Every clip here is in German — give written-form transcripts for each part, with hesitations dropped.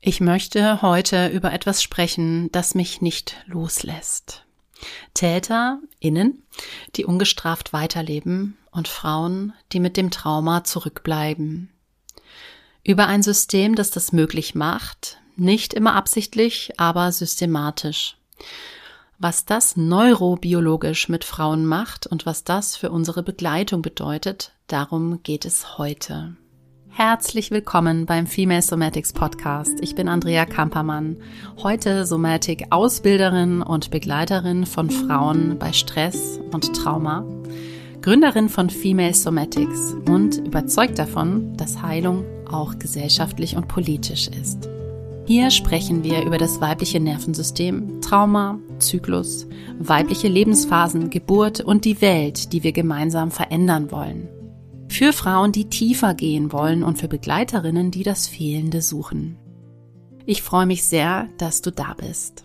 Ich möchte heute über etwas sprechen, das mich nicht loslässt. TäterInnen, die ungestraft weiterleben und Frauen, die mit dem Trauma zurückbleiben. Über ein System, das das möglich macht, nicht immer absichtlich, aber systematisch. Was das neurobiologisch mit Frauen macht und was das für unsere Begleitung bedeutet, darum geht es heute. Herzlich willkommen beim Female Somatics Podcast. Ich bin Andrea Kampermann, heute Somatic-Ausbilderin und Begleiterin von Frauen bei Stress und Trauma, Gründerin von Female Somatics und überzeugt davon, dass Heilung auch gesellschaftlich und politisch ist. Hier sprechen wir über das weibliche Nervensystem, Trauma, Zyklus, weibliche Lebensphasen, Geburt und die Welt, die wir gemeinsam verändern wollen. Für Frauen, die tiefer gehen wollen und für Begleiterinnen, die das Fehlende suchen. Ich freue mich sehr, dass du da bist.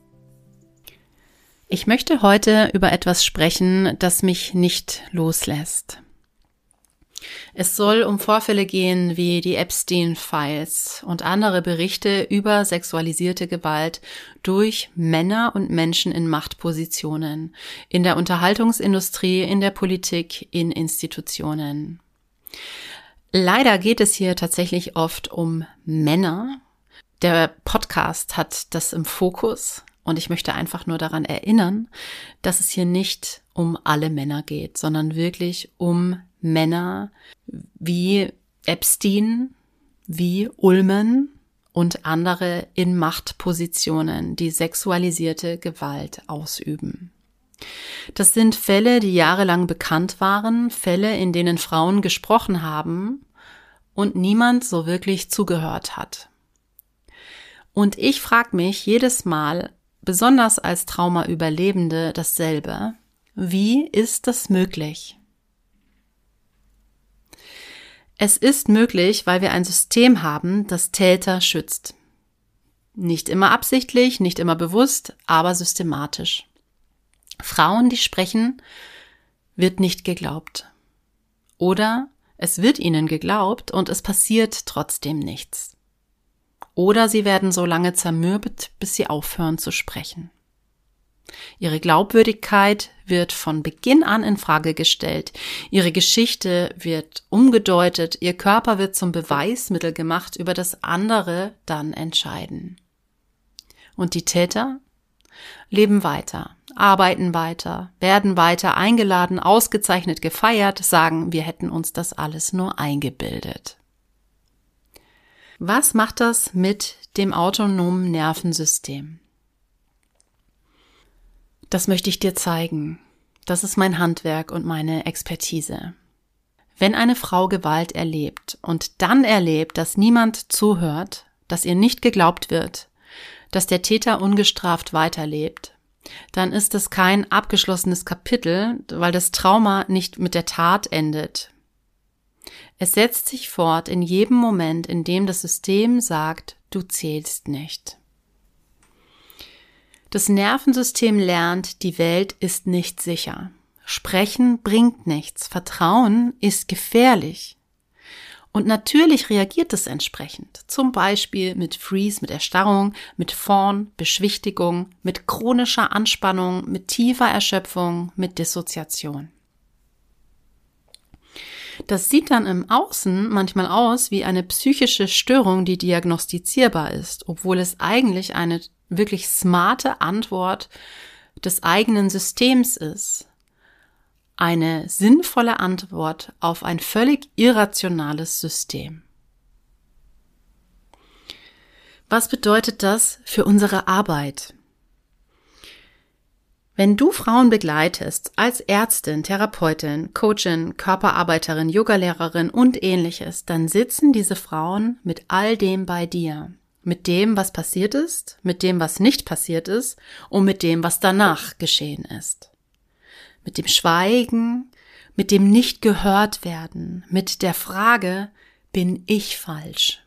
Ich möchte heute über etwas sprechen, das mich nicht loslässt. Es soll um Vorfälle gehen wie die Epstein-Files und andere Berichte über sexualisierte Gewalt durch Männer und Menschen in Machtpositionen, in der Unterhaltungsindustrie, in der Politik, in Institutionen. Leider geht es hier tatsächlich oft um Männer. Der Podcast hat das im Fokus. Und ich möchte einfach nur daran erinnern, dass es hier nicht um alle Männer geht, sondern wirklich um Männer wie Epstein, wie Ullman und andere in Machtpositionen, die sexualisierte Gewalt ausüben. Das sind Fälle, die jahrelang bekannt waren, Fälle, in denen Frauen gesprochen haben und niemand so wirklich zugehört hat. Und ich frage mich jedes Mal, besonders als Traumaüberlebende, dasselbe: Wie ist das möglich? Es ist möglich, weil wir ein System haben, das Täter schützt. Nicht immer absichtlich, nicht immer bewusst, aber systematisch. Frauen, die sprechen, wird nicht geglaubt. Oder es wird ihnen geglaubt und es passiert trotzdem nichts. Oder sie werden so lange zermürbt, bis sie aufhören zu sprechen. Ihre Glaubwürdigkeit wird von Beginn an in Frage gestellt. Ihre Geschichte wird umgedeutet. Ihr Körper wird zum Beweismittel gemacht, über das andere dann entscheiden. Und die Täter leben weiter, arbeiten weiter, werden weiter eingeladen, ausgezeichnet gefeiert, sagen, wir hätten uns das alles nur eingebildet. Was macht das mit dem autonomen Nervensystem? Das möchte ich dir zeigen. Das ist mein Handwerk und meine Expertise. Wenn eine Frau Gewalt erlebt und dann erlebt, dass niemand zuhört, dass ihr nicht geglaubt wird, dass der Täter ungestraft weiterlebt, dann ist es kein abgeschlossenes Kapitel, weil das Trauma nicht mit der Tat endet. Es setzt sich fort in jedem Moment, in dem das System sagt, du zählst nicht. Das Nervensystem lernt, die Welt ist nicht sicher. Sprechen bringt nichts. Vertrauen ist gefährlich. Und natürlich reagiert es entsprechend. Zum Beispiel mit Freeze, mit Erstarrung, mit Fawn, Beschwichtigung, mit chronischer Anspannung, mit tiefer Erschöpfung, mit Dissoziation. Das sieht dann im Außen manchmal aus wie eine psychische Störung, die diagnostizierbar ist, obwohl es eigentlich eine wirklich smarte Antwort des eigenen Systems ist. Eine sinnvolle Antwort auf ein völlig irrationales System. Was bedeutet das für unsere Arbeit? Wenn du Frauen begleitest, als Ärztin, Therapeutin, Coachin, Körperarbeiterin, Yogalehrerin und ähnliches, dann sitzen diese Frauen mit all dem bei dir. Mit dem, was passiert ist, mit dem, was nicht passiert ist und mit dem, was danach geschehen ist. Mit dem Schweigen, mit dem nicht gehört werden, mit der Frage, bin ich falsch?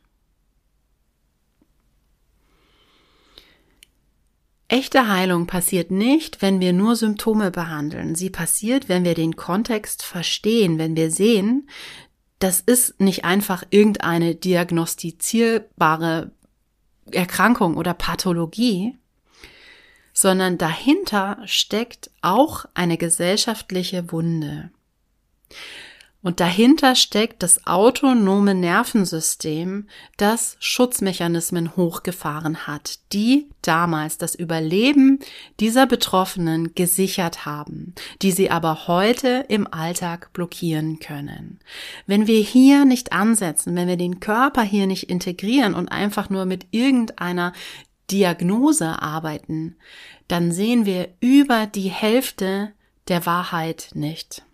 Echte Heilung passiert nicht, wenn wir nur Symptome behandeln. Sie passiert, wenn wir den Kontext verstehen, wenn wir sehen, das ist nicht einfach irgendeine diagnostizierbare Erkrankung oder Pathologie, sondern dahinter steckt auch eine gesellschaftliche Wunde. Und dahinter steckt das autonome Nervensystem, das Schutzmechanismen hochgefahren hat, die damals das Überleben dieser Betroffenen gesichert haben, die sie aber heute im Alltag blockieren können. Wenn wir hier nicht ansetzen, wenn wir den Körper hier nicht integrieren und einfach nur mit irgendeiner Diagnose arbeiten, dann sehen wir über die Hälfte der Wahrheit nicht.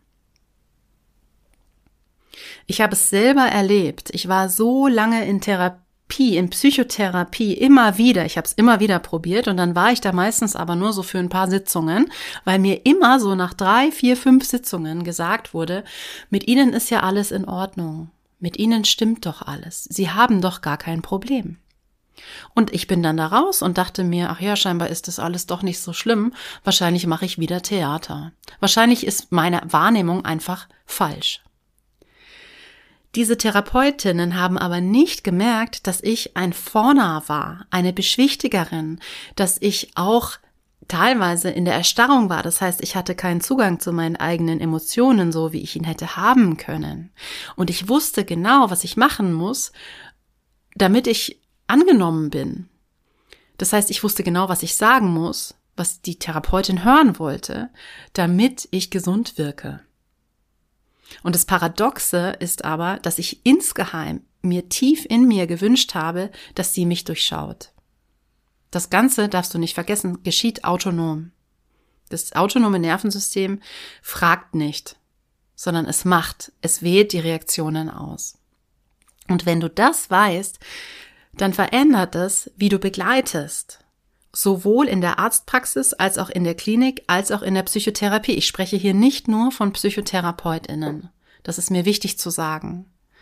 Ich habe es selber erlebt. Ich war so lange in Therapie, in Psychotherapie, immer wieder. Ich habe es immer wieder probiert und dann war ich da meistens aber nur so für ein paar Sitzungen, weil mir immer so nach 3, 4, 5 Sitzungen gesagt wurde, mit Ihnen ist ja alles in Ordnung. Mit Ihnen stimmt doch alles. Sie haben doch gar kein Problem. Und ich bin dann da raus und dachte mir, ach ja, scheinbar ist das alles doch nicht so schlimm. Wahrscheinlich mache ich wieder Theater. Wahrscheinlich ist meine Wahrnehmung einfach falsch. Diese Therapeutinnen haben aber nicht gemerkt, dass ich ein Fauner war, eine Beschwichtigerin, dass ich auch teilweise in der Erstarrung war. Das heißt, ich hatte keinen Zugang zu meinen eigenen Emotionen, so wie ich ihn hätte haben können. Und ich wusste genau, was ich machen muss, damit ich angenommen bin. Das heißt, ich wusste genau, was ich sagen muss, was die Therapeutin hören wollte, damit ich gesund wirke. Und das Paradoxe ist aber, dass ich insgeheim mir tief in mir gewünscht habe, dass sie mich durchschaut. Das Ganze, darfst du nicht vergessen, geschieht autonom. Das autonome Nervensystem fragt nicht, sondern es macht, es wählt die Reaktionen aus. Und wenn du das weißt, dann verändert es, wie du begleitest. Sowohl in der Arztpraxis als auch in der Klinik, als auch in der Psychotherapie. Ich spreche hier nicht nur von PsychotherapeutInnen. Das ist mir wichtig zu sagen.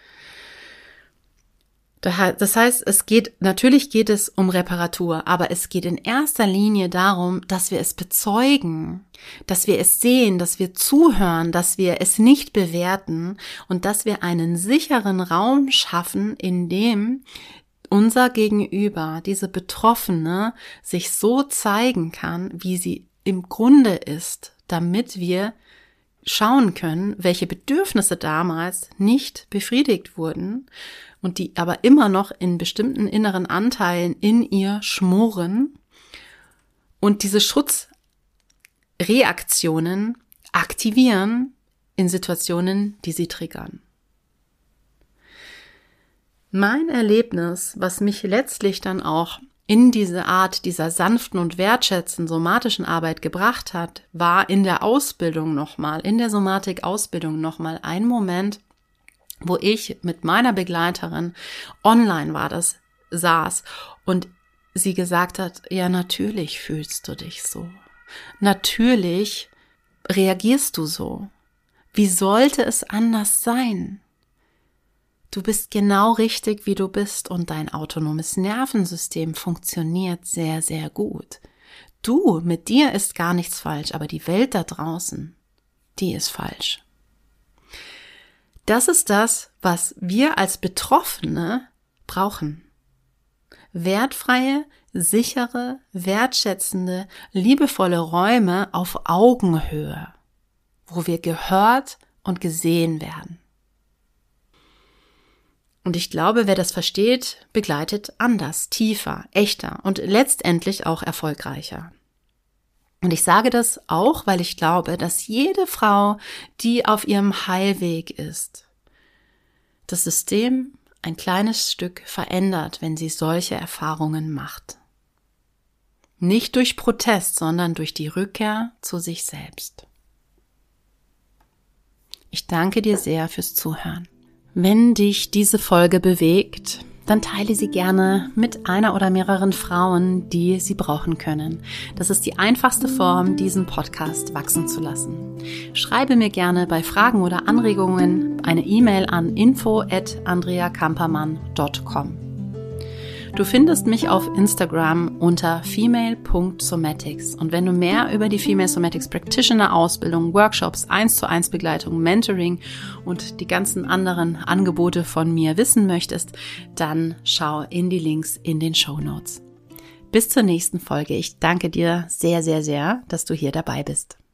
Das heißt, natürlich geht es um Reparatur, aber es geht in erster Linie darum, dass wir es bezeugen, dass wir es sehen, dass wir zuhören, dass wir es nicht bewerten und dass wir einen sicheren Raum schaffen, in dem unser Gegenüber, diese Betroffene, sich so zeigen kann, wie sie im Grunde ist, damit wir schauen können, welche Bedürfnisse damals nicht befriedigt wurden und die aber immer noch in bestimmten inneren Anteilen in ihr schmoren und diese Schutzreaktionen aktivieren in Situationen, die sie triggern. Mein Erlebnis, was mich letztlich dann auch in diese Art dieser sanften und wertschätzenden somatischen Arbeit gebracht hat, war in der Ausbildung nochmal, in der Somatik-Ausbildung nochmal ein Moment, wo ich mit meiner Begleiterin, online war das, saß und sie gesagt hat, ja, natürlich fühlst du dich so. Natürlich reagierst du so. Wie sollte es anders sein? Du bist genau richtig, wie du bist und dein autonomes Nervensystem funktioniert sehr, sehr gut. Mit dir ist gar nichts falsch, aber die Welt da draußen, die ist falsch. Das ist das, was wir als Betroffene brauchen. Wertfreie, sichere, wertschätzende, liebevolle Räume auf Augenhöhe, wo wir gehört und gesehen werden. Und ich glaube, wer das versteht, begleitet anders, tiefer, echter und letztendlich auch erfolgreicher. Und ich sage das auch, weil ich glaube, dass jede Frau, die auf ihrem Heilweg ist, das System ein kleines Stück verändert, wenn sie solche Erfahrungen macht. Nicht durch Protest, sondern durch die Rückkehr zu sich selbst. Ich danke dir sehr fürs Zuhören. Wenn dich diese Folge bewegt, dann teile sie gerne mit einer oder mehreren Frauen, die sie brauchen können. Das ist die einfachste Form, diesen Podcast wachsen zu lassen. Schreibe mir gerne bei Fragen oder Anregungen eine E-Mail an info@andreakampermann.com. Du findest mich auf Instagram unter female.somatics. Und wenn du mehr über die Female Somatics Practitioner Ausbildung, Workshops, 1:1 Begleitung, Mentoring und die ganzen anderen Angebote von mir wissen möchtest, dann schau in die Links in den Shownotes. Bis zur nächsten Folge. Ich danke dir sehr, sehr, sehr, dass du hier dabei bist.